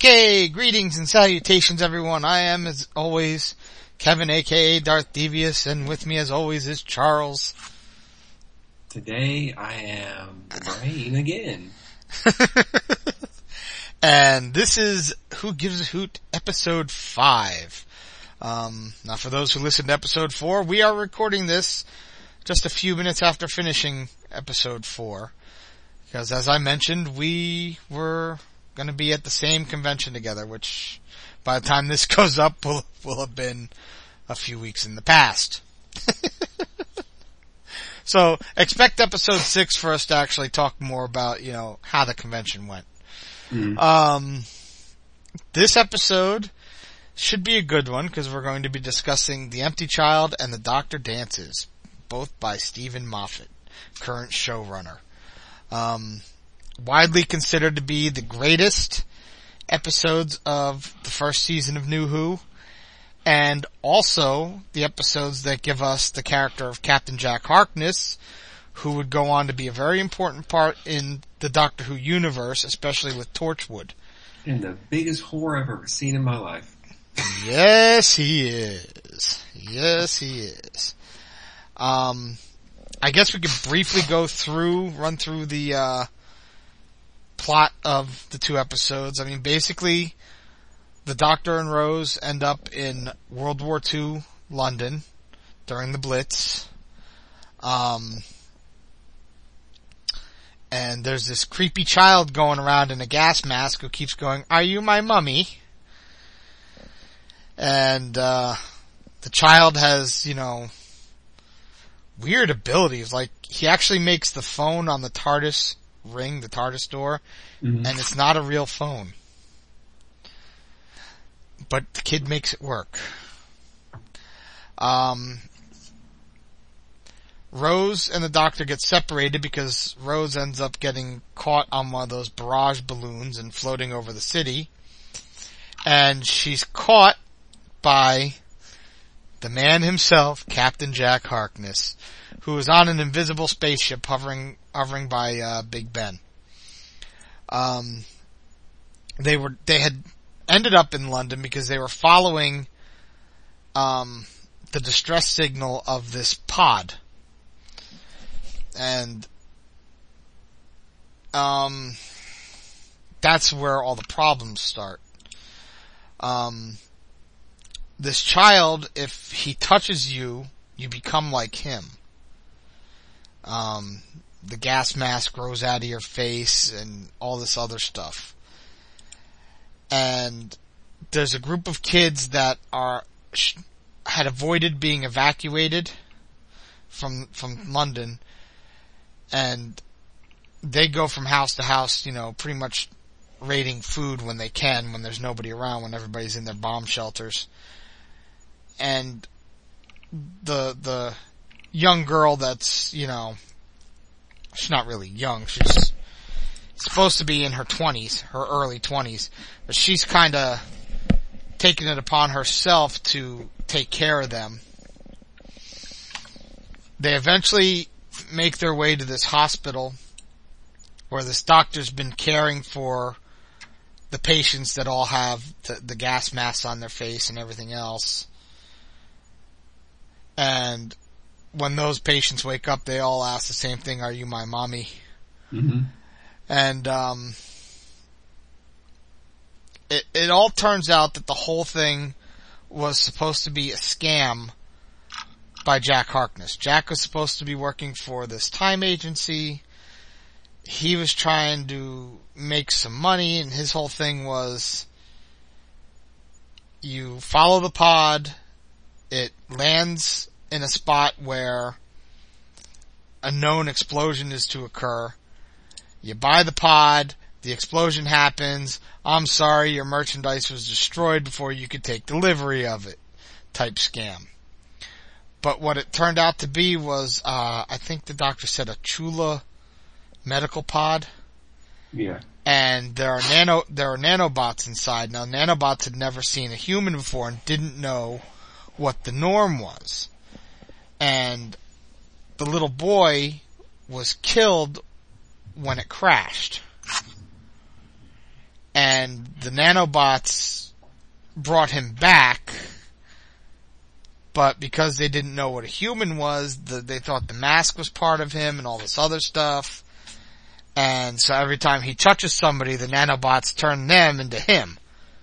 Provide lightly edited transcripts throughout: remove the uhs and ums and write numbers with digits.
Okay, greetings and salutations everyone. I am, as always, Kevin aka Darth Devious, and with me as always is Charles. Today I am Brain again. And this is Who Gives a Hoot episode 5. Now for those who listened to episode 4, we are recording this just a few minutes after finishing episode 4. Because as I mentioned, we were going to be at the same convention together, which by the time this goes up will have been a few weeks in the past. So expect episode 6 for us to actually talk more about, how the convention went. This episode should be a good one because we're going to be discussing The Empty Child and The Doctor Dances, both by Stephen Moffat, current showrunner. Widely considered to be the greatest episodes of the first season of New Who, and also the episodes that give us the character of Captain Jack Harkness, who would go on to be a very important part in the Doctor Who universe, especially with Torchwood. And the biggest whore I've ever seen in my life. Yes, he is. Yes, he is. I guess we could briefly run through the plot of the two episodes. I mean, basically, the Doctor and Rose end up in World War II London during the Blitz. And there's this creepy child going around in a gas mask who keeps going, "Are you my mummy?" And the child has, weird abilities. Like, he actually makes the phone on the TARDIS ring, the TARDIS door, and it's not a real phone. But the kid makes it work. Rose and the Doctor get separated because Rose ends up getting caught on one of those barrage balloons and floating over the city. And she's caught by the man himself, Captain Jack Harkness, who is on an invisible spaceship hovering by Big Ben. They had ended up in London because they were following the distress signal of this pod. And that's where all the problems start. This child, if he touches you, you become like him. The gas mask grows out of your face and all this other stuff. And there's a group of kids that had avoided being evacuated from London, and they go from house to house, pretty much raiding food when they can, when there's nobody around, when everybody's in their bomb shelters. And the young girl that's, she's not really young, she's supposed to be in her 20s, her early 20s, but she's kinda taking it upon herself to take care of them. They eventually make their way to this hospital where this doctor's been caring for the patients that all have the gas masks on their face and everything else. And when those patients wake up, they all ask the same thing, "Are you my mommy?" And it all turns out that the whole thing was supposed to be a scam by Jack Harkness. Jack was supposed to be working for this time agency. He was trying to make some money, and his whole thing was, you follow the pod, it lands in a spot where a known explosion is to occur. You buy the pod, the explosion happens, "I'm sorry, your merchandise was destroyed before you could take delivery of it," type scam. But what it turned out to be was, I think the doctor said a Chula medical pod. Yeah. And there are nanobots inside. Now, nanobots had never seen a human before and didn't know what the norm was. And the little boy was killed when it crashed. and the nanobots brought him back, but because they didn't know what a human was, they thought the mask was part of him and all this other stuff. And so every time he touches somebody, the nanobots turn them into him.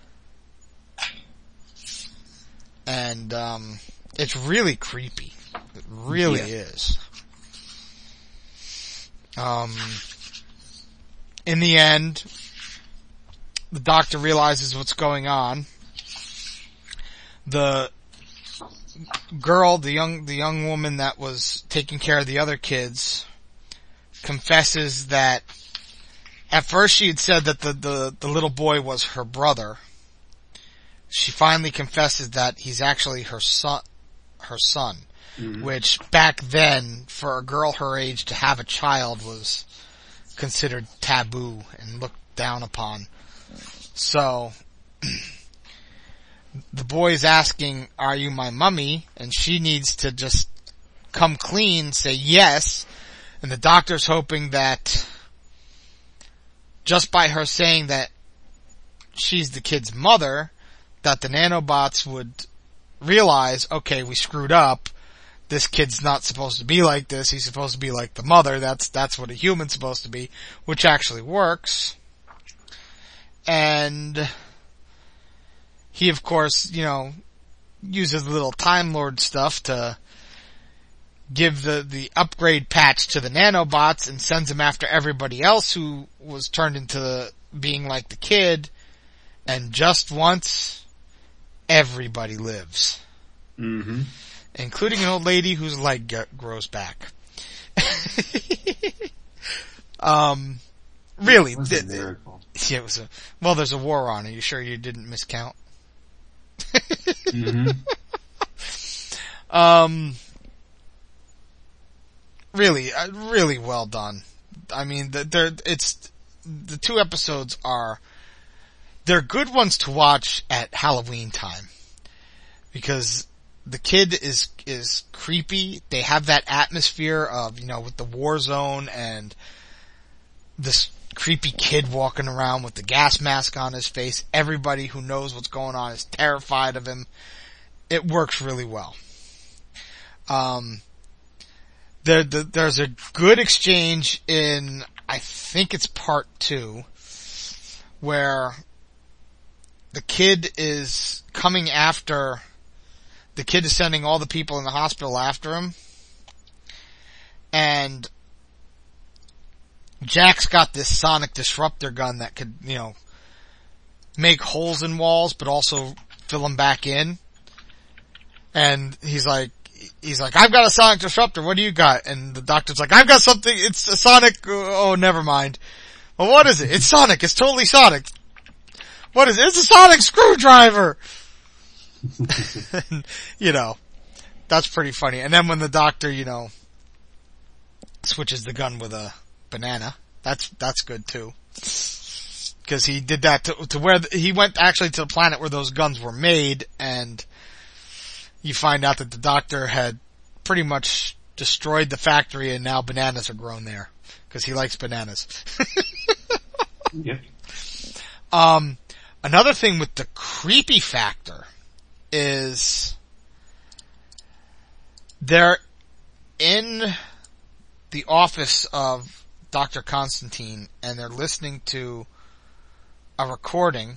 And it's really creepy. It really is. In the end, the doctor realizes what's going on. The girl, the young woman that was taking care of the other kids, confesses that at first she had said that the little boy was her brother. She finally confesses that he's actually her son, mm-hmm. which back then, for a girl her age to have a child was considered taboo and looked down upon. So, the boy's asking, "Are you my mummy?" And she needs to just come clean, say yes. And the doctor's hoping that just by her saying that she's the kid's mother, that the nanobots would realize, okay, we screwed up. This kid's not supposed to be like this. He's supposed to be like the mother. That's what a human's supposed to be, which actually works. And he, of course, uses little Time Lord stuff to give the upgrade patch to the nanobots and sends them after everybody else who was turned into being like the kid. And just once, everybody lives. Mm-hmm. Including an old lady whose leg grows back. Really. It was a miracle. Yeah, it was well, there's a war on. Are you sure you didn't miscount? Mm-hmm. Really well done. I mean, the 2 episodes they're good ones to watch at Halloween time. Because the kid is creepy. They have that atmosphere of, with the war zone and this creepy kid walking around with the gas mask on his face. Everybody who knows what's going on is terrified of him. It works really well. There's a good exchange in, I think it's part 2, where the kid is sending all the people in the hospital after him. And Jack's got this sonic disruptor gun that could, make holes in walls, but also fill them back in. And he's like, I've got a sonic disruptor, what do you got? And the doctor's like, I've got something, it's a sonic, oh, never mind. Well, what is it? It's sonic, it's totally sonic. What is it? It's a sonic screwdriver! And, that's pretty funny. And then when the doctor, switches the gun with a banana, that's good too. Cause he did that to where he went actually to the planet where those guns were made, and you find out that the doctor had pretty much destroyed the factory and now bananas are grown there. Cause he likes bananas. Yep. Another thing with the creepy factor is they're in the office of Dr. Constantine and they're listening to a recording,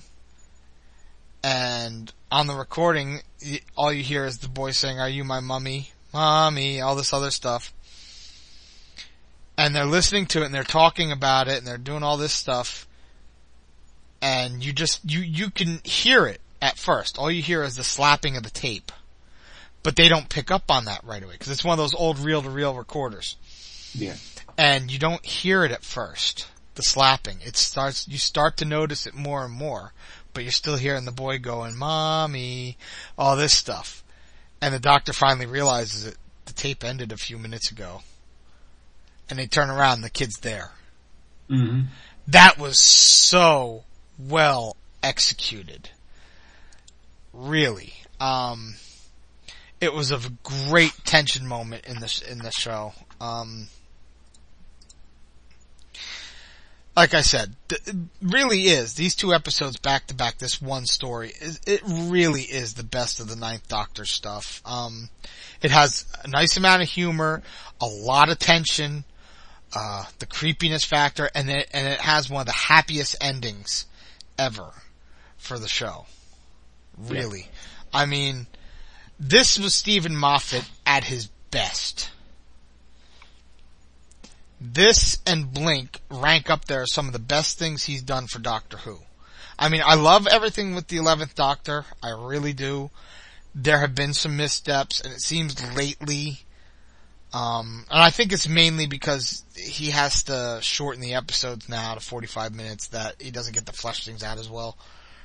and on the recording all you hear is the boy saying, "Are you my mummy? Mommy," all this other stuff. And they're listening to it and they're talking about it and they're doing all this stuff. And you can hear it at first. All you hear is the slapping of the tape. But they don't pick up on that right away, because it's one of those old reel-to-reel recorders. Yeah. And you don't hear it at first, the slapping. You start to notice it more and more, but you're still hearing the boy going, "Mommy," all this stuff. And the doctor finally realizes that the tape ended a few minutes ago. And they turn around and the kid's there. Mm-hmm. That was so well executed. Really. It was a great tension moment in the show. like I said, it really is. These 2 episodes back to back, this one story, it really is the best of the Ninth Doctor stuff. It has a nice amount of humor, a lot of tension, the creepiness factor, and it has one of the happiest endings ever for the show. Really. Yeah. I mean, this was Stephen Moffat at his best. This and Blink rank up there as some of the best things he's done for Doctor Who. I mean, I love everything with the 11th Doctor. I really do. There have been some missteps, and it seems lately, and I think it's mainly because he has to shorten the episodes now to 45 minutes, that he doesn't get to flesh things out as well.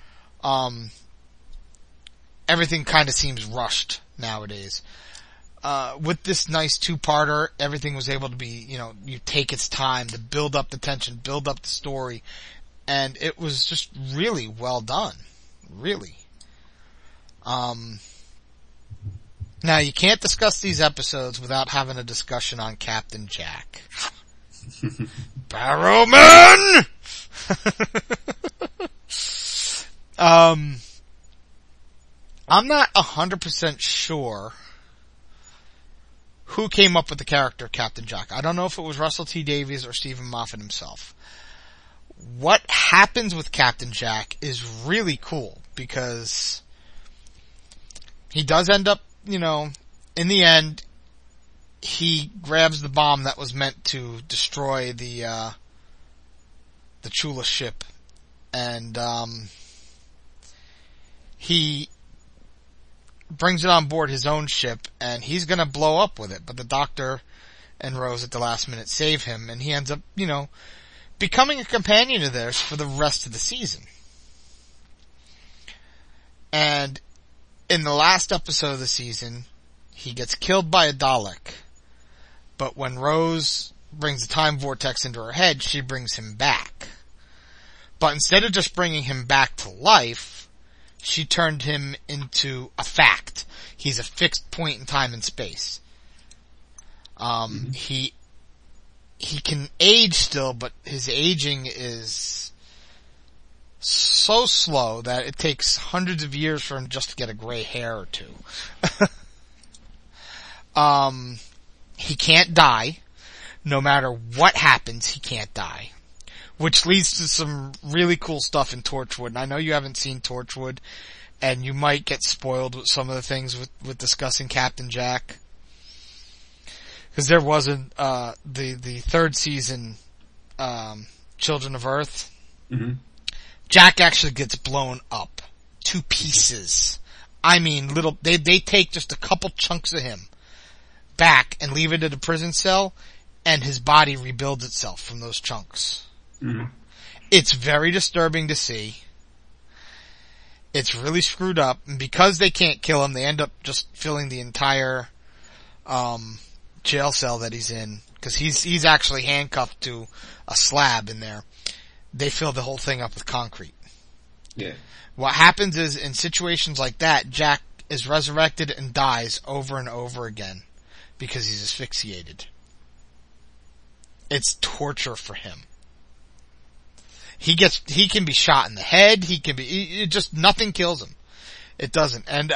Everything kind of seems rushed nowadays. With this nice 2-parter, everything was able to be, you take its time to build up the tension, build up the story, and it was just really well done. Really. Now you can't discuss these episodes without having a discussion on Captain Jack. Barrowman! I'm not 100% sure who came up with the character of Captain Jack. I don't know if it was Russell T Davies or Stephen Moffat himself. What happens with Captain Jack is really cool, because he does end up, in the end, he grabs the bomb that was meant to destroy the Chula ship, and he brings it on board his own ship, and he's gonna blow up with it, but the Doctor and Rose at the last minute save him, and he ends up, becoming a companion of theirs for the rest of the season. And in the last episode of the season, he gets killed by a Dalek, but when Rose brings the time vortex into her head, she brings him back. But instead of just bringing him back to life, she turned him into a fact. He's a fixed point in time and space. He can age still, but his aging is so slow that it takes hundreds of years for him just to get a gray hair or 2. He can't die. No matter what happens, he can't die. Which leads to some really cool stuff in Torchwood. And I know you haven't seen Torchwood, and you might get spoiled with some of the things with discussing Captain Jack. Because there wasn't, the 3rd season, Children of Earth. Mm-hmm. Jack actually gets blown up to pieces. I mean, they take just a couple chunks of him back and leave it in a prison cell, and his body rebuilds itself from those chunks. Mm-hmm. It's very disturbing to see. It's really screwed up, and because they can't kill him, they end up just filling the entire jail cell that he's in, because he's actually handcuffed to a slab in there. They fill the whole thing up with concrete. Yeah. What happens is, in situations like that, Jack is resurrected and dies over and over again because he's asphyxiated. It's torture for him. He can be shot in the head, nothing kills him. It doesn't. And,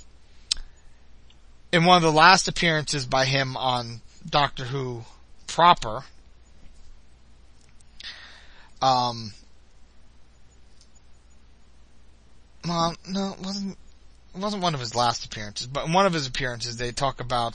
in one of the last appearances by him on Doctor Who proper, well, no, it wasn't one of his last appearances, but in one of his appearances they talk about,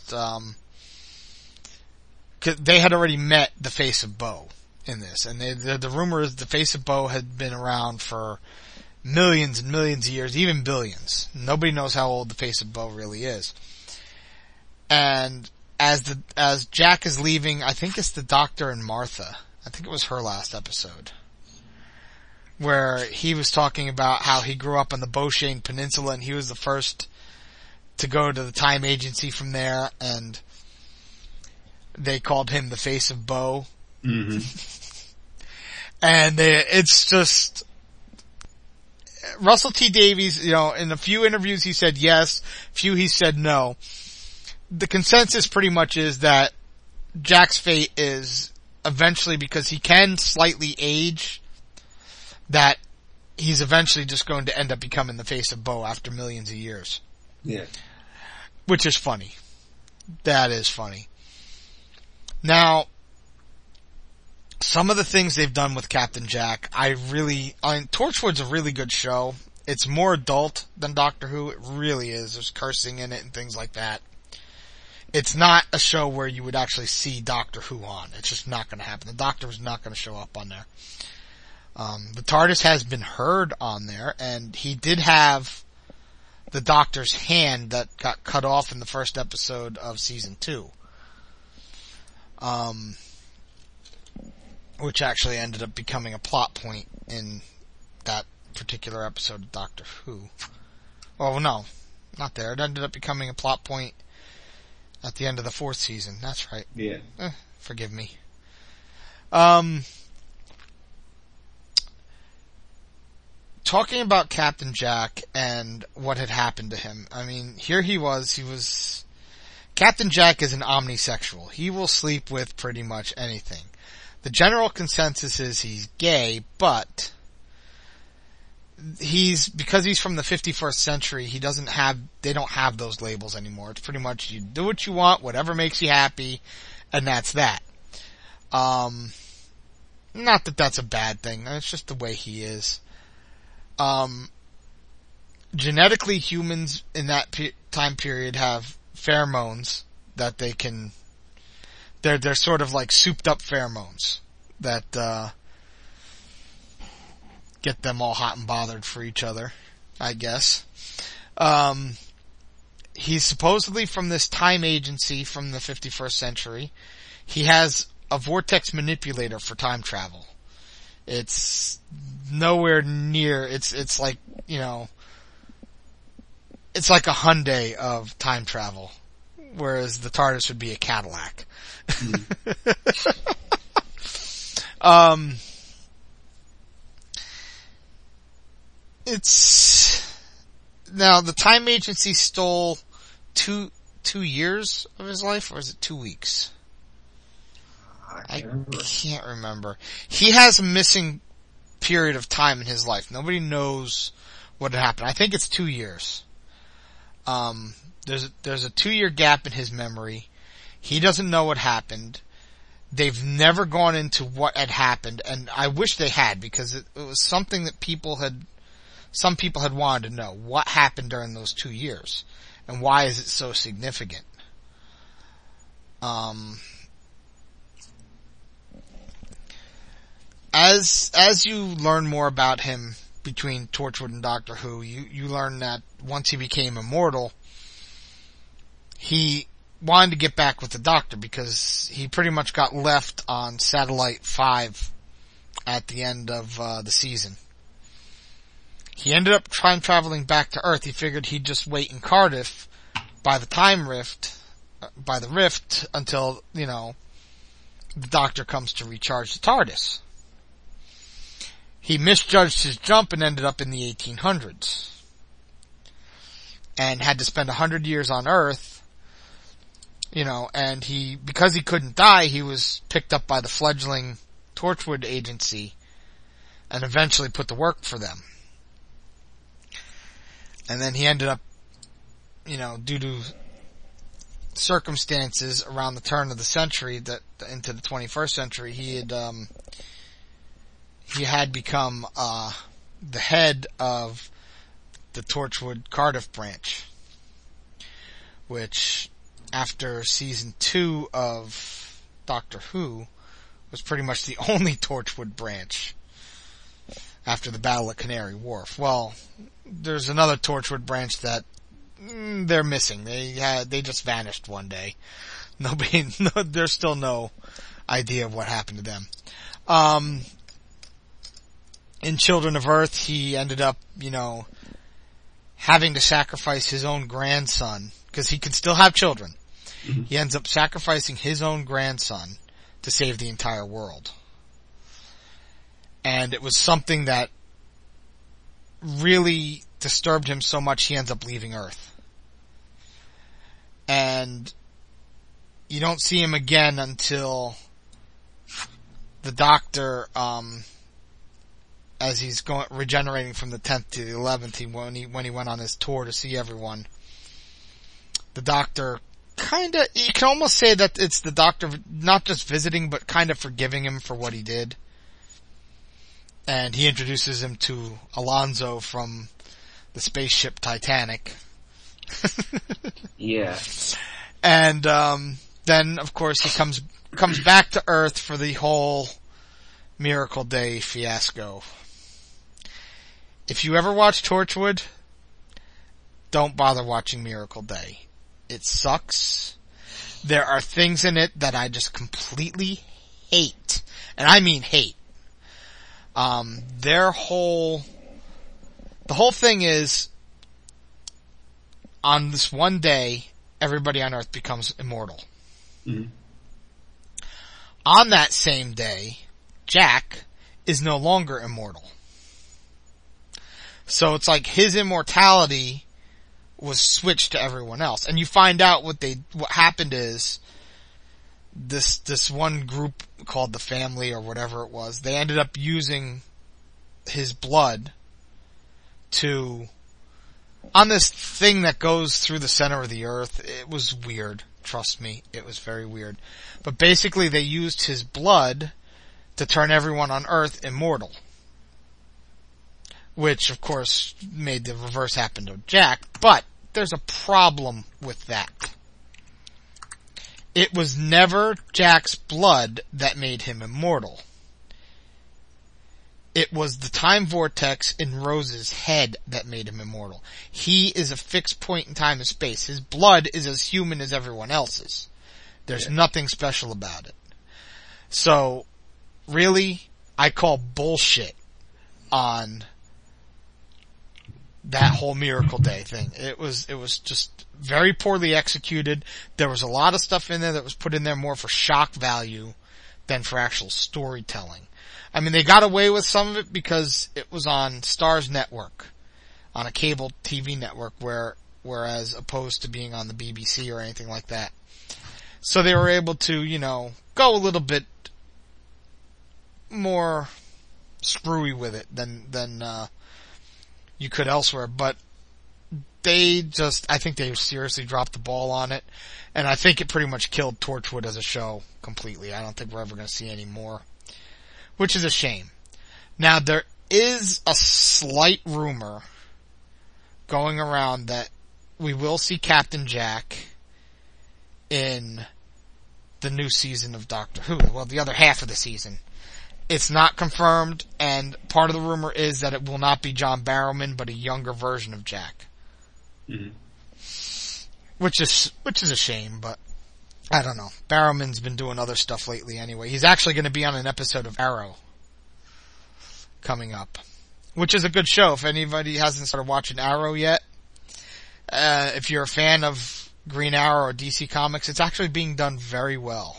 'cause they had already met the Face of Bo in this, and the rumor is the Face of Bo had been around for millions and millions of years, even billions. Nobody knows how old the Face of Bo really is. And as Jack is leaving, I think it's the Doctor and Martha. I think it was her last episode, where he was talking about how he grew up on the Boshane Peninsula, and he was the first to go to the time agency from there, and they called him the Face of Bo. Mm-hmm. And it's just, Russell T Davies, in a few interviews he said yes, few he said no. The consensus pretty much is that Jack's fate is eventually, because he can slightly age, that he's eventually just going to end up becoming the face of Bo after millions of years. Yeah. Which is funny. That is funny. Now, some of the things they've done with Captain Jack, Torchwood's a really good show. It's more adult than Doctor Who. It really is. There's cursing in it and things like that. It's not a show where you would actually see Doctor Who on. It's just not going to happen. The Doctor is not going to show up on there. The TARDIS has been heard on there, and he did have the Doctor's hand that got cut off in the first episode of season 2. Which actually ended up becoming a plot point in that particular episode of Doctor Who. Oh no, not there. It ended up becoming a plot point at the end of the 4th season. That's right. Yeah. Forgive me. Talking about Captain Jack and what had happened to him. I mean, here he was, Captain Jack is an omnisexual. He will sleep with pretty much anything. The general consensus is he's gay, but because he's from the 51st century, they don't have those labels anymore. It's pretty much you do what you want, whatever makes you happy, and that's that. Not that that's a bad thing. It's just the way he is. Genetically, humans in that time period have pheromones that they can, they're sort of like souped up pheromones that, get them all hot and bothered for each other, I guess. He's supposedly from this time agency from the 51st century. He has a vortex manipulator for time travel. It's nowhere near, it's like, it's like a Hyundai of time travel, whereas the TARDIS would be a Cadillac. Now the time agency stole two years of his life, or is it 2 weeks? I can't remember. He has a missing period of time in his life. Nobody knows what had happened. I think it's 2 years. There's a 2-year gap in his memory. He doesn't know what happened. They've never gone into what had happened, and I wish they had, because it was something that some people had wanted to know. What happened during those 2 years? And why is it so significant? As you learn more about him between Torchwood and Doctor Who, you learn that once he became immortal, he wanted to get back with the Doctor because he pretty much got left on Satellite 5 at the end of the season. He ended up time traveling back to Earth. He figured he'd just wait in Cardiff by the rift until, the Doctor comes to recharge the TARDIS. He misjudged his jump and ended up in the 1800s. And had to spend 100 years on Earth, and because he couldn't die, he was picked up by the fledgling Torchwood agency and eventually put to work for them. And then he ended up, due to circumstances around the turn of the century into the 21st century, he had become, the head of the Torchwood Cardiff branch, which after season 2 of Doctor Who was pretty much the only Torchwood branch after the Battle of Canary Wharf. Well, there's another Torchwood branch that they're missing. They just vanished one day. There's still no idea of what happened to them. In Children of Earth, he ended up, having to sacrifice his own grandson, because he can still have children. Mm-hmm. He ends up sacrificing his own grandson to save the entire world. And it was something that really disturbed him so much he ends up leaving Earth. And you don't see him again until the Doctor, as he's regenerating from the 10th to the 11th, when he went on his tour to see everyone, the Doctor you can almost say that it's the Doctor not just visiting, but kind of forgiving him for what he did. And he introduces him to Alonzo from the spaceship Titanic. Yeah. And, then, of course, he comes back to Earth for the whole Miracle Day fiasco. If you ever watch Torchwood, don't bother watching Miracle Day. It sucks. There are things in it that I just completely hate. And I mean hate. The whole thing is, on this one day, everybody on Earth becomes immortal. Mm-hmm. On that same day, Jack is no longer immortal. So it's like his immortality was switched to everyone else. And you find out what happened is, this one group called the Family or whatever it was, they ended up using his blood on this thing that goes through the center of the Earth. It was weird. Trust me, it was very weird. But basically they used his blood to turn everyone on Earth immortal. Which, of course, made the reverse happen to Jack. But there's a problem with that. It was never Jack's blood that made him immortal. It was the time vortex in Rose's head that made him immortal. He is a fixed point in time and space. His blood is as human as everyone else's. There's nothing special about it. So, really, I call bullshit on that whole Miracle Day thing. It was just very poorly executed. There was a lot of stuff in there that was put in there more for shock value than for actual storytelling. I mean, they got away with some of it because it was on Starz Network, on a cable TV network, whereas opposed to being on the BBC or anything like that. So they were able to, go a little bit more screwy with it than you could elsewhere, but I think they seriously dropped the ball on it, and I think it pretty much killed Torchwood as a show completely. I don't think we're ever going to see any more, which is a shame. Now, there is a slight rumor going around that we will see Captain Jack in the new season of Doctor Who. Well, the other half of the season. It's not confirmed, and part of the rumor is that it will not be John Barrowman, but a younger version of Jack. Mm-hmm. Which is a shame, but I don't know. Barrowman's been doing other stuff lately anyway. He's actually going to be on an episode of Arrow coming up, which is a good show. If anybody hasn't started watching Arrow yet, if you're a fan of Green Arrow or DC Comics, it's actually being done very well.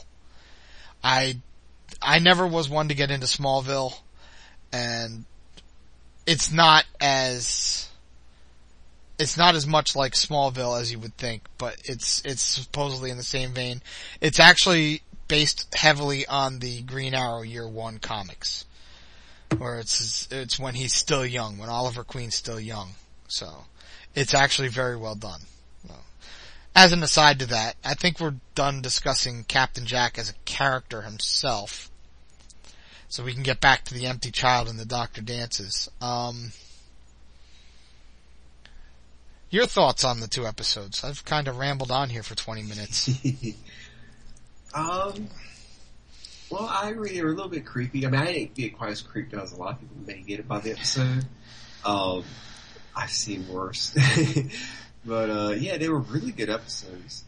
I never was one to get into Smallville, and it's not as much like Smallville as you would think, but it's supposedly in the same vein. It's actually based heavily on the Green Arrow Year One comics, where it's when he's still young, when Oliver Queen's still young. So, it's actually very well done. As an aside to that, I think we're done discussing Captain Jack as a character himself. So we can get back to the Empty Child and the Doctor Dances. Your thoughts on the two episodes? I've kind of rambled on here for 20 minutes. Well, I agree they were a little bit creepy. I mean, I didn't get quite as creeped out as a lot of people may get by the episode. I've seen worse. But, yeah, they were really good episodes.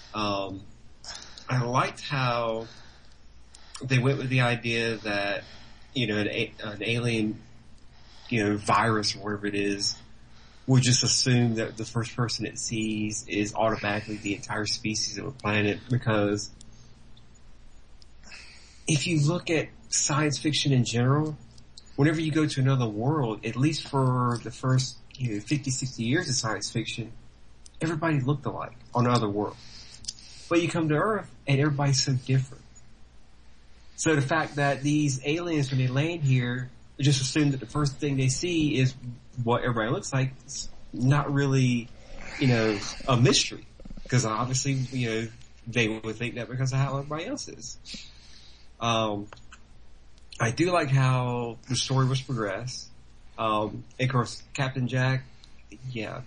I liked how they went with the idea that, an alien, virus or whatever it is, would just assume that the first person it sees is automatically the entire species of a planet, because if you look at science fiction in general, whenever you go to another world, at least for the first 50, 60 years of science fiction, everybody looked alike on another world. But you come to Earth and everybody's so different. So the fact that these aliens, when they land here, just assume that the first thing they see is what everybody looks like, it's not really, a mystery. Because obviously, they would think that because of how everybody else is. I do like how the story was progressed. Of course, Captain Jack, yeah.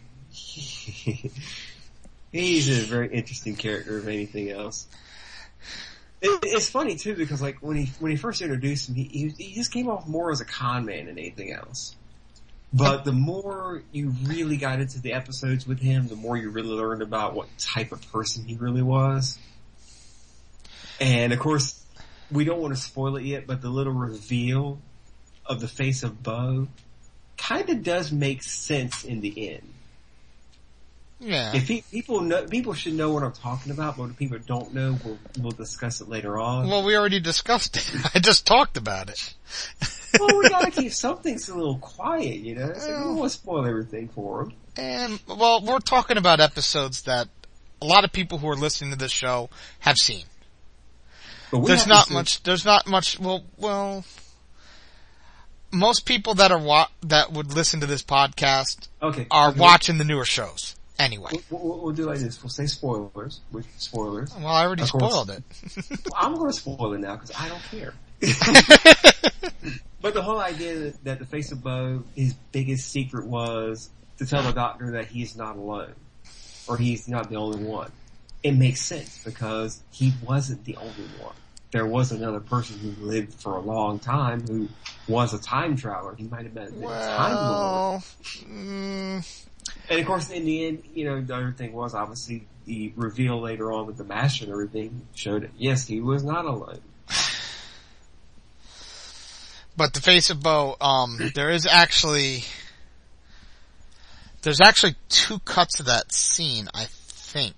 He's a very interesting character, if anything else. It's funny too, because like when he first introduced him, he just came off more as a con man than anything else. But the more you really got into the episodes with him, the more you really learned about what type of person he really was. And of course, we don't want to spoil it yet, but the little reveal of the face of Bo kind of does make sense in the end. Yeah. If people should know what I'm talking about, but if people don't know, we'll discuss it later on. Well, we already discussed it. I just talked about it. Well, we gotta keep some things a little quiet, So we don't want to spoil everything for them. And, well, we're talking about episodes that a lot of people who are listening to this show have seen. But there's not much, well, most people that that would listen to this podcast are watching the newer shows. Anyway. We'll do like this. We'll say spoilers. Spoilers. Well, I already spoiled it. Well, I'm going to spoil it now because I don't care. But the whole idea that the face of Bo, his biggest secret was to tell the Doctor that he's not alone. Or he's not the only one. It makes sense because he wasn't the only one. There was another person who lived for a long time who was a time traveler. He might have been a time lord. And of course, in the end, the other thing was obviously the reveal later on with the Master and everything showed that yes, he was not alone. But the face of Bo, there's actually 2 cuts of that scene, I think.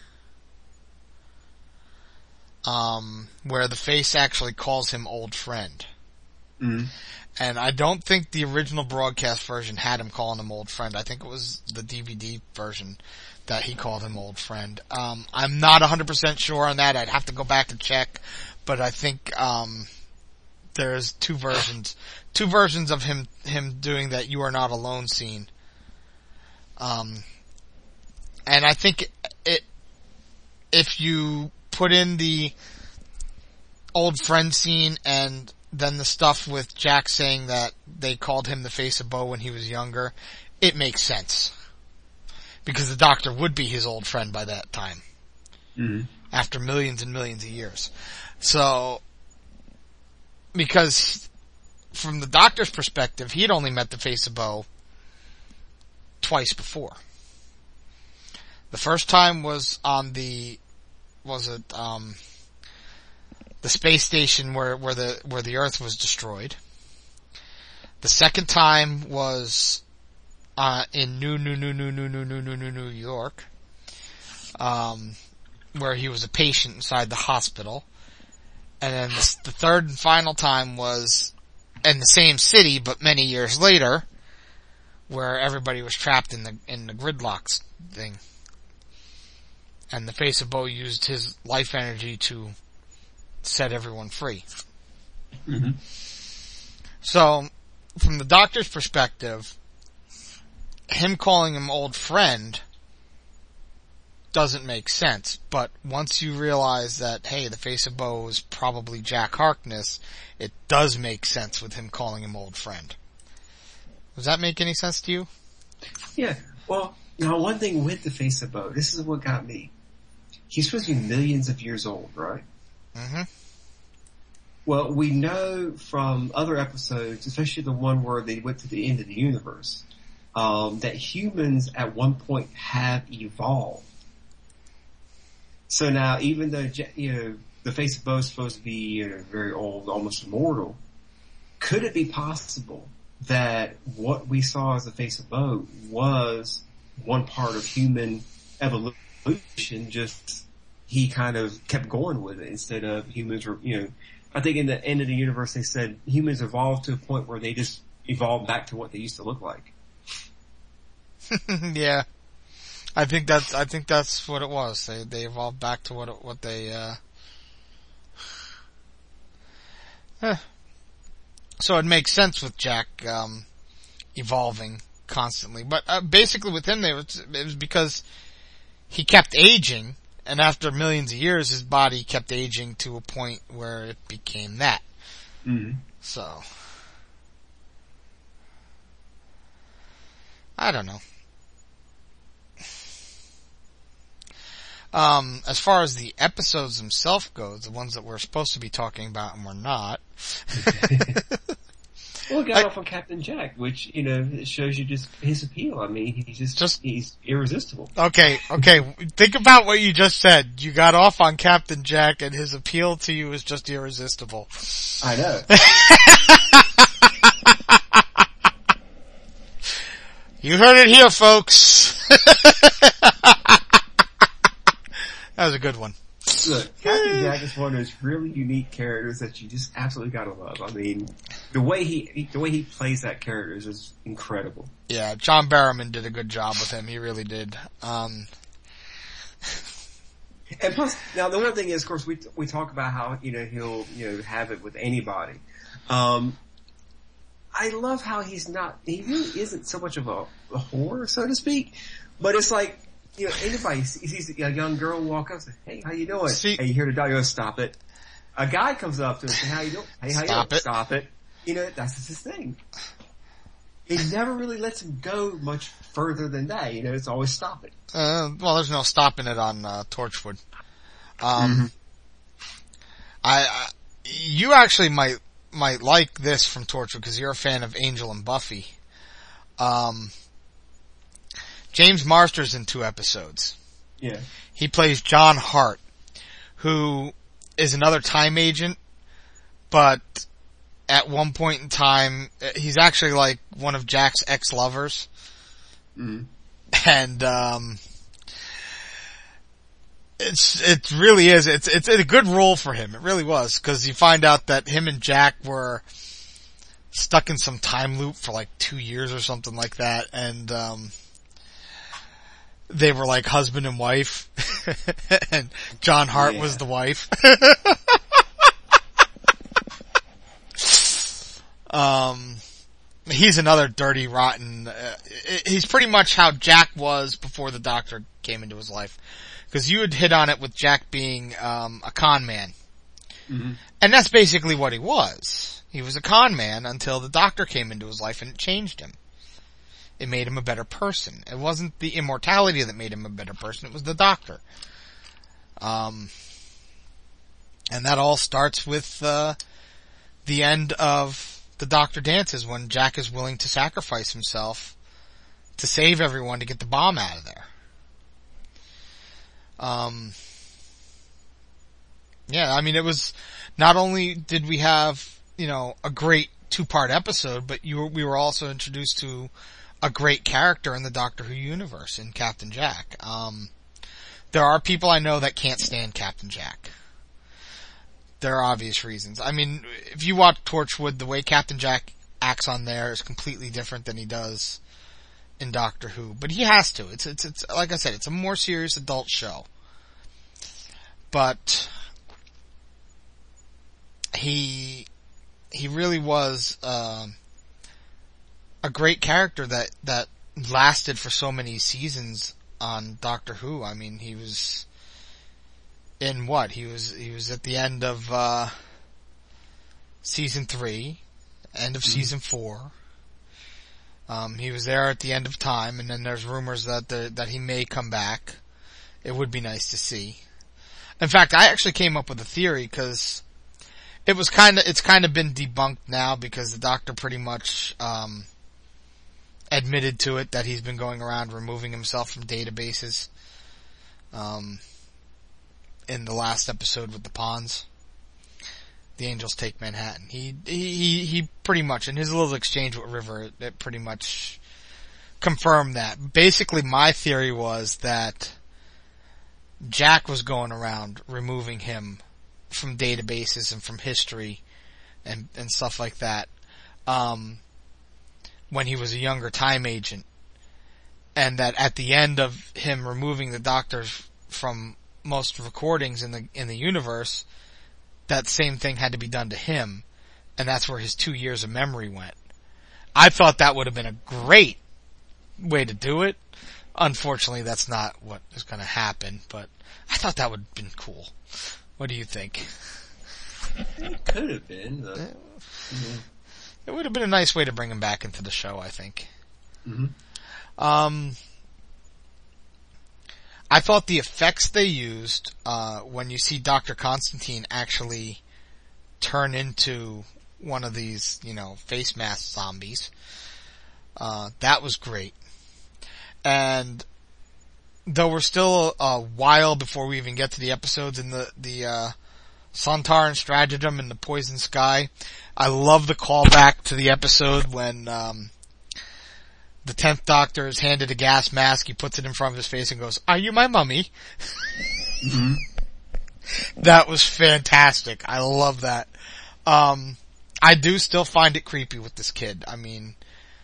Where the face actually calls him old friend. Mm-hmm. And I don't think the original broadcast version had him calling him old friend. I think it was the DVD version that he called him old friend. I'm not 100% sure on that. I'd have to go back and check. But I think, there's 2 versions. 2 versions of him doing that "You Are Not Alone" scene. And I think if you put in the old friend scene and then the stuff with Jack saying that they called him the face of Bo when he was younger, it makes sense. Because the Doctor would be his old friend by that time. Mm-hmm. After millions and millions of years. So, because from the Doctor's perspective, he had only met the face of Bo twice before. The first time was on the space station where the Earth was destroyed. The second time was in New York, where he was a patient inside the hospital. And then the third and final time was in the same city, but many years later, where everybody was trapped in the gridlocks thing. And the face of Bo used his life energy to set everyone free. Mm-hmm. So, from the Doctor's perspective, him calling him old friend doesn't make sense. But once you realize that, hey, the face of Bo is probably Jack Harkness, it does make sense with him calling him old friend. Does that make any sense to you? Yeah. Well, one thing with the face of Bo, this is what got me. He's supposed to be millions of years old, right? Mm-hmm. Well, we know from other episodes, especially the one where they went to the end of the universe, that humans at one point have evolved. So now, even though, the face of Bo is supposed to be very old, almost immortal, could it be possible that what we saw as the face of Bo was one part of human evolution, just he kind of kept going with it instead of humans were, I think in the end of the universe they said humans evolved to a point where they just evolved back to what they used to look like. Yeah. I think that's what it was. They evolved back to what they So it makes sense with Jack, evolving constantly. But, basically with him, it was because he kept aging, and after millions of years, his body kept aging to a point where it became that. Mm-hmm. So, I don't know. As far as the episodes themselves go, the ones that we're supposed to be talking about and we're not. Well, we got off on Captain Jack, which, it shows you just his appeal. I mean, he's irresistible. Okay, think about what you just said. You got off on Captain Jack and his appeal to you is just irresistible. I know. You heard it here, folks. That was a good one. Look, Captain Jack is one of those really unique characters that you just absolutely gotta love. I mean, the way he plays that character is just incredible. Yeah, John Barrowman did a good job with him. He really did. And plus, now the one thing is, of course, we talk about how, he'll, have it with anybody. I love how he really isn't so much of a whore, so to speak, but it's like, anybody sees a young girl walk up and say, hey, how you doing? Hey, you hear the dog go, stop it. A guy comes up to him and says, how you doing? Hey, how you doing? Stop it. That's his thing. He never really lets him go much further than that. It's always stop it. Well, there's no stopping it on, Torchwood. You actually might like this from Torchwood because you're a fan of Angel and Buffy. James Marsters in 2 episodes. Yeah. He plays John Hart, who is another time agent, but at one point in time, he's actually like one of Jack's ex-lovers. Mm-hmm. And, it really is, it's a good role for him. It really was, cause you find out that him and Jack were stuck in some time loop for like 2 years or something like that, and, they were like husband and wife, and John Hart was the wife. He's another dirty, rotten, he's pretty much how Jack was before the Doctor came into his life. Cause you had hit on it with Jack being, a con man. Mm-hmm. And that's basically what he was. He was a con man until the Doctor came into his life and it changed him. It made him a better person. It wasn't the immortality that made him a better person, it was the Doctor. And that all starts with, the end of The Doctor Dances, when Jack is willing to sacrifice himself to save everyone to get the bomb out of there. Yeah, I mean, it was, not only did we have, a great 2-part episode, but we were also introduced to a great character in the Doctor Who universe in Captain Jack. There are people I know that can't stand Captain Jack. There are obvious reasons. I mean, if you watch Torchwood, the way Captain Jack acts on there is completely different than he does in Doctor Who. But he has to. It's like I said, it's a more serious adult show. But he really was, a great character that lasted for so many seasons on Doctor Who. I mean, he was in what? He was at the end of, season 3, end of season 4. He was there at the end of time, and then there's rumors that he may come back. It would be nice to see. In fact, I actually came up with a theory because it's kind of been debunked now because the Doctor pretty much, admitted to it that he's been going around removing himself from databases, in the last episode with the Pawns. The Angels Take Manhattan. He pretty much, in his little exchange with River, it pretty much confirmed that. Basically, my theory was that Jack was going around removing him from databases and from history and stuff like that, when he was a younger time agent. And that at the end of him removing the Doctor from most recordings in the universe, that same thing had to be done to him. and that's where his 2 years of memory went. I thought that would have been a great way to do it. Unfortunately, that's not what is going to happen, but I thought that would have been cool. What do you think? It could have been, but... It would have been a nice way to bring him back into the show, I think. Mm-hmm. I thought the effects they used, when you see Dr. Constantine actually turn into one of these, face mask zombies, that was great. And though we're still a while before we even get to the episodes in the Sontar and Stratagem and the Poison Sky, I love the callback to the episode when the 10th Doctor is handed a gas mask, he puts it in front of his face and goes, "Are you my mummy?" Mm-hmm. That was fantastic. I love that. I do still find it creepy with this kid. I mean,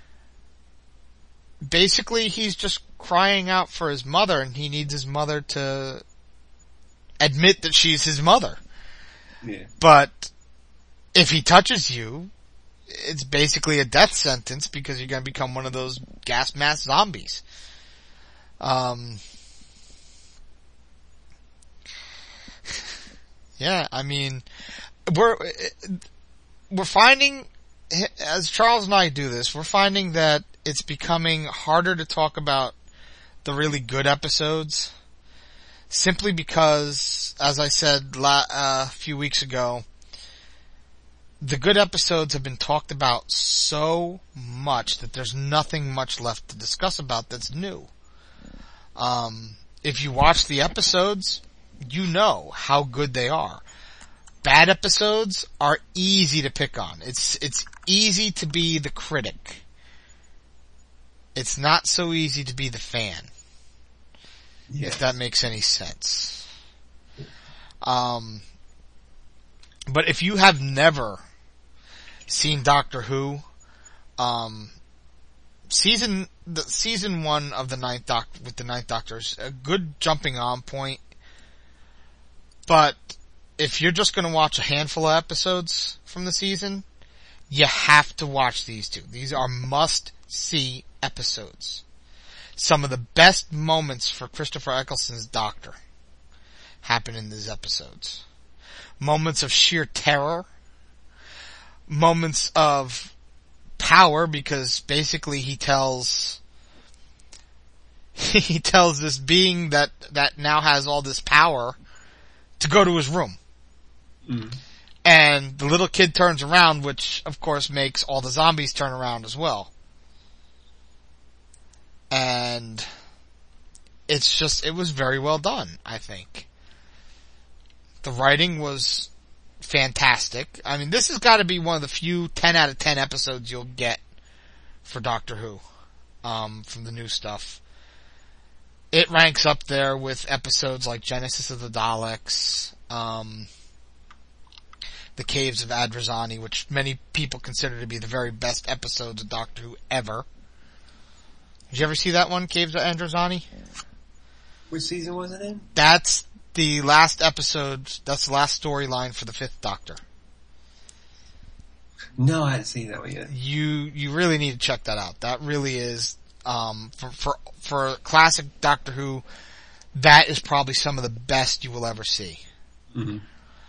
basically he's just crying out for his mother, and he needs his mother to admit that she's his mother. Yeah. But if he touches you, it's basically a death sentence because you're going to become one of those gas mask zombies. Yeah, I mean, we're finding, as Charles and I do this, we're finding that it's becoming harder to talk about the really good episodes, simply because, as I said a few weeks ago, the good episodes have been talked about so much that there's nothing much left to discuss about that's new. If you watch the episodes, you know how good they are. Bad episodes are easy to pick on. It's easy to be the critic. It's not so easy to be the fan. Yes. If that makes any sense. But if you have never seen Doctor Who, season 1 of the Ninth Doctor with the Ninth Doctor is a good jumping on point. But if you're just going to watch a handful of episodes from the season, you have to watch these two. These are must-see episodes. Some of the best moments for Christopher Eccleston's Doctor happen in these episodes. Moments of sheer terror. Moments of power, because basically he tells this being that now has all this power to go to his room. Mm. And the little kid turns around, which of course makes all the zombies turn around as well. And it was very well done, I think. The writing was fantastic. I mean, this has got to be one of the few 10 out of 10 episodes you'll get for Doctor Who, from the new stuff. It ranks up there with episodes like Genesis of the Daleks, The Caves of Androzani, which many people consider to be the very best episodes of Doctor Who ever. Did you ever see that one, Caves of Androzani? Which season was it in? That's the last episode, that's the last storyline for the 5th Doctor. No, I hadn't seen that one yet. You really need to check that out. That really is, for classic Doctor Who, that is probably some of the best you will ever see. Mm-hmm.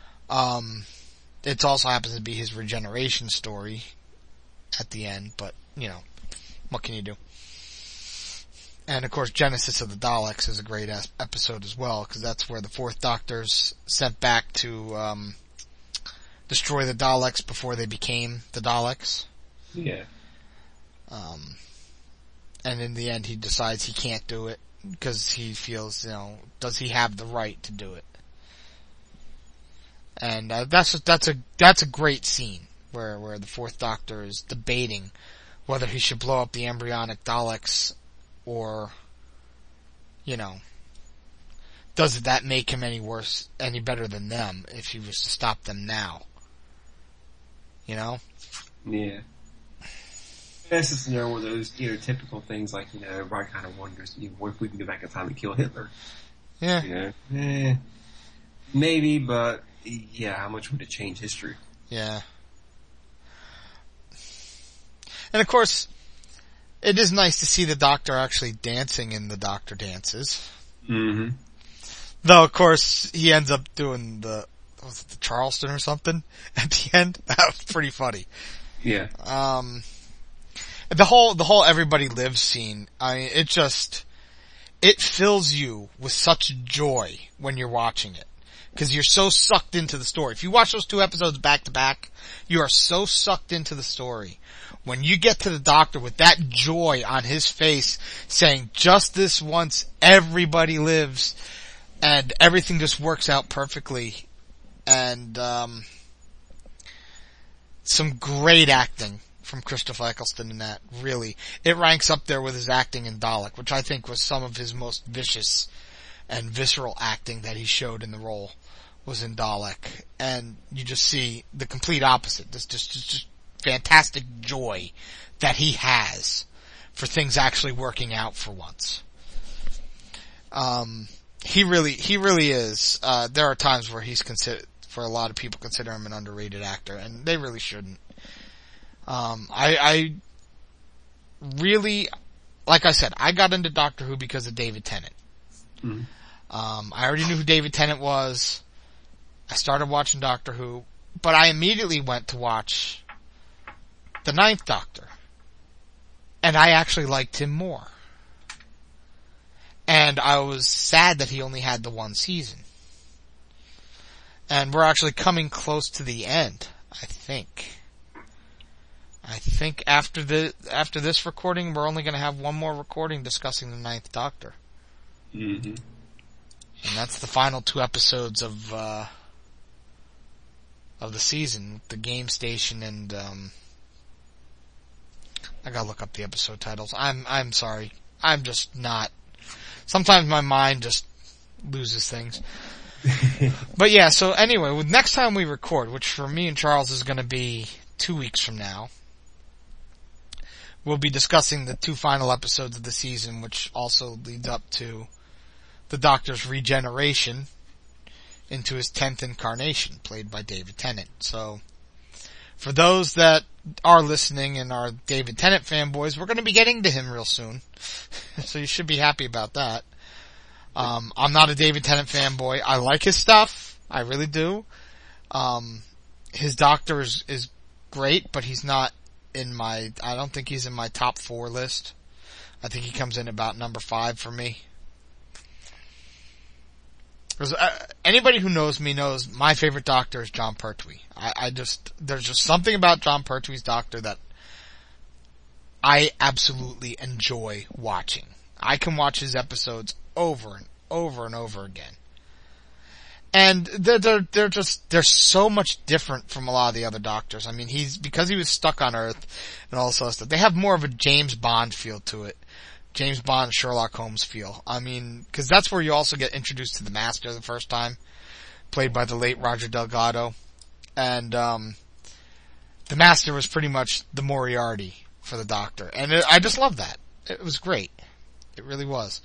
It also happens to be his regeneration story at the end, but, what can you do? And of course, Genesis of the Daleks is a great episode as well, because that's where the 4th Doctor's sent back to destroy the Daleks before they became the Daleks. Yeah. And in the end, he decides he can't do it because he feels, does he have the right to do it? And that's a great scene where the 4th Doctor is debating whether he should blow up the embryonic Daleks. Or, does that make him any better than them if he was to stop them now? Yeah. This is, one of those, typical things like, everybody kind of wonders, what if we can go back in time and kill Hitler? Yeah. Maybe, but, yeah, how much would it change history? Yeah. And of course, it is nice to see the Doctor actually dancing in the Doctor dances. Mm-hmm. Though, of course, he ends up doing was it the Charleston or something at the end? That was pretty funny. Yeah. The whole Everybody Lives scene, I mean, it fills you with such joy when you're watching it. Cause you're so sucked into the story. If you watch those 2 episodes back to back, you are so sucked into the story. When you get to the Doctor with that joy on his face saying, just this once, everybody lives, and everything just works out perfectly. And, some great acting from Christopher Eccleston in that, really. It ranks up there with his acting in Dalek, which I think was some of his most vicious and visceral acting that he showed in the role was in Dalek. And you just see the complete opposite. This just fantastic joy that he has for things actually working out for once. He really is. There are times where for a lot of people consider him an underrated actor, and they really shouldn't. I really, like I said, I got into Doctor Who because of David Tennant. Mm-hmm. I already knew who David Tennant was. I started watching Doctor Who, but I immediately went to watch the 9th Doctor. And I actually liked him more. And I was sad that he only had the 1 season. And we're actually coming close to the end, I think. I think after this recording, we're only going to have one more recording discussing the 9th Doctor. Mm-hmm. And that's the final 2 episodes of the season, the Game Station and, I gotta look up the episode titles. I'm sorry. I'm just not, sometimes my mind just loses things. But yeah, so anyway, with next time we record, which for me and Charles is gonna be 2 weeks from now, we'll be discussing the 2 final episodes of the season, which also leads up to the Doctor's regeneration into his 10th incarnation, played by David Tennant. So, for those that are listening and are David Tennant fanboys, we're going to be getting to him real soon. So you should be happy about that. I'm not a David Tennant fanboy. I like his stuff. I really do. His Doctor is great, but he's not I don't think he's in my top 4 list. I think he comes in about number 5 for me. Anybody who knows me knows my favorite Doctor is Jon Pertwee. There's just something about Jon Pertwee's Doctor that I absolutely enjoy watching. I can watch his episodes over and over and over again. And they're so much different from a lot of the other Doctors. I mean, because he was stuck on Earth and all this other stuff, they have more of a James Bond feel to it. James Bond, Sherlock Holmes feel. I mean, cause that's where you also get introduced to the Master the first time, played by the late Roger Delgado. And, the Master was pretty much the Moriarty for the Doctor. And I just love that. It was great. It really was.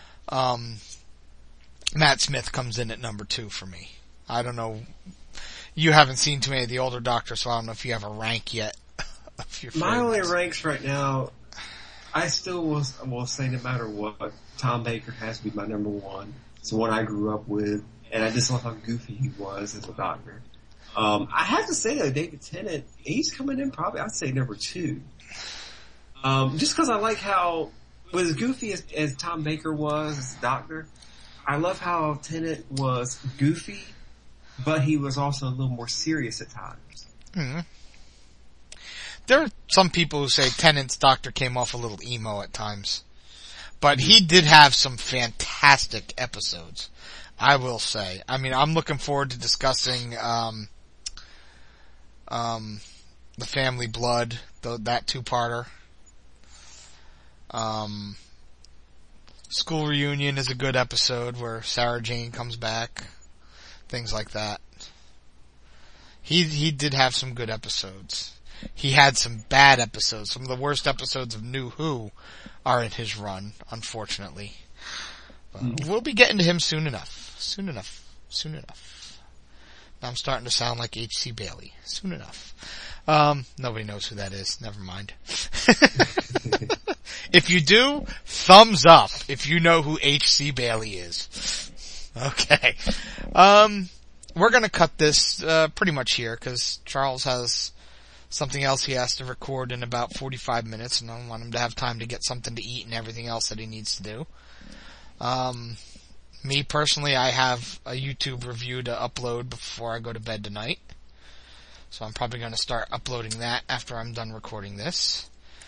Matt Smith comes in at number 2 for me. I don't know. You haven't seen too many of the older Doctors, so I don't know if you have a rank yet of your favorites. My only ranks right now, I still will say no matter what, Tom Baker has to be my number 1. It's the one I grew up with, and I just love how goofy he was as a Doctor. I have to say though, David Tennant, he's coming in probably, I'd say number 2. Just cause I like how, with as goofy as Tom Baker was as a Doctor, I love how Tennant was goofy, but he was also a little more serious at times. Mm-hmm. There are some people who say Tennant's Doctor came off a little emo at times. But he did have some fantastic episodes, I will say. I mean, I'm looking forward to discussing, The Family Blood, that 2-parter. School Reunion is a good episode where Sarah Jane comes back. Things like that. He did have some good episodes. He had some bad episodes. Some of the worst episodes of New Who are in his run, unfortunately. But we'll be getting to him soon enough. Soon enough. Now I'm starting to sound like H.C. Bailey. Soon enough. Nobody knows who that is. Never mind. If you do, thumbs up if you know who H.C. Bailey is. Okay. We're gonna cut this, pretty much here, cause Charles has something else he has to record in about 45 minutes, and I want him to have time to get something to eat and everything else that he needs to do. Me personally, I have a YouTube review to upload before I go to bed tonight. So I'm probably gonna start uploading that after I'm done recording this.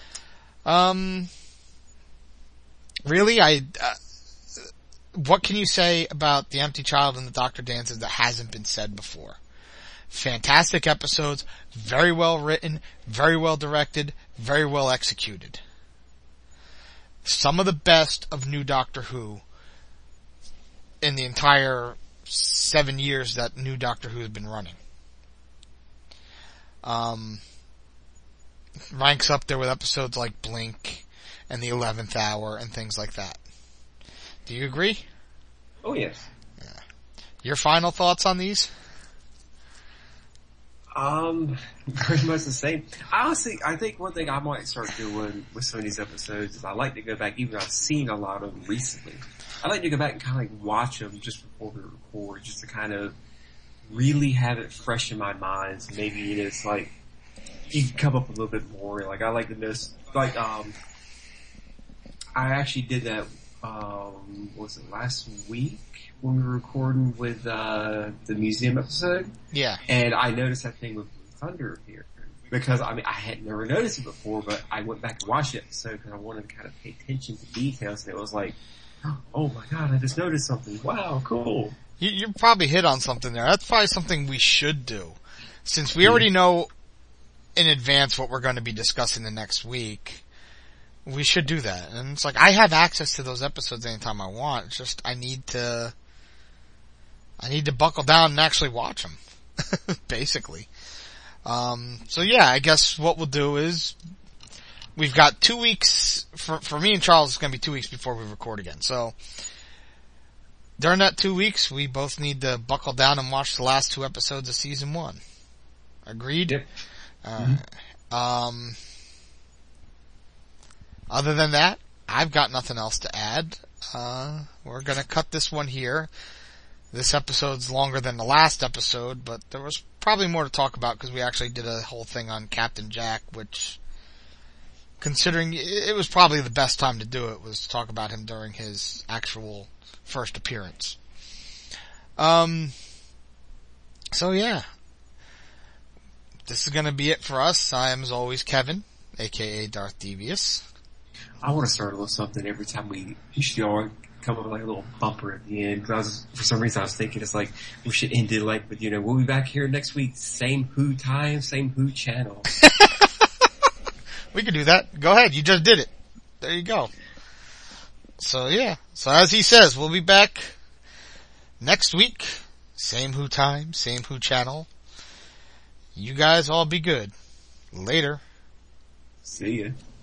Really, what can you say about The Empty Child and the Dr. Dances that hasn't been said before? Fantastic episodes, very well written, very well directed, very well executed. Some of the best of new Doctor Who in the entire 7 years that new Doctor Who has been running. Ranks up there with episodes like Blink and The 11th Hour and things like that. Do you agree? Oh, yes. Yeah. Your final thoughts on these? Very much the same. Honestly, I think one thing I might start doing with some of these episodes is I like to go back, even though I've seen a lot of them recently, I like to go back and kind of like watch them just before we record, just to kind of really have it fresh in my mind. So maybe it's like, you can come up a little bit more. Like, I like to miss, like, I actually did that, was it last week when we were recording with, the museum episode? Yeah. And I noticed that thing with Blue Thunder here. Because, I mean, I had never noticed it before, but I went back and watched it so because I wanted to kind of pay attention to details, and it was like, oh my god, I just noticed something. Wow, cool. You probably hit on something there. That's probably something we should do. Since we already know in advance what we're going to be discussing the next week, we should do that. And it's like, I have access to those episodes anytime I want. It's just, I need to buckle down and actually watch them. Basically. So yeah, I guess what we'll do is, we've got 2 weeks, for me and Charles, it's going to be 2 weeks before we record again. So, during that 2 weeks, we both need to buckle down and watch the last 2 episodes of season 1. Agreed? Yep. Other than that, I've got nothing else to add. We're gonna cut this one here. This episode's longer than the last episode, but there was probably more to talk about because we actually did a whole thing on Captain Jack, which, considering it was probably the best time to do it, was to talk about him during his actual first appearance. So yeah. This is gonna be it for us. I am, as always, Kevin, aka Darth Devious. I want to start a little something every time we should all come up with like a little bumper at the end. Cause for some reason I was thinking it's like, we should end it like with, we'll be back here next week, same Who time, same Who channel. We could do that. Go ahead, you just did it. There you go. So yeah. So as he says, we'll be back next week. Same Who time, same Who channel. You guys all be good. Later. See ya.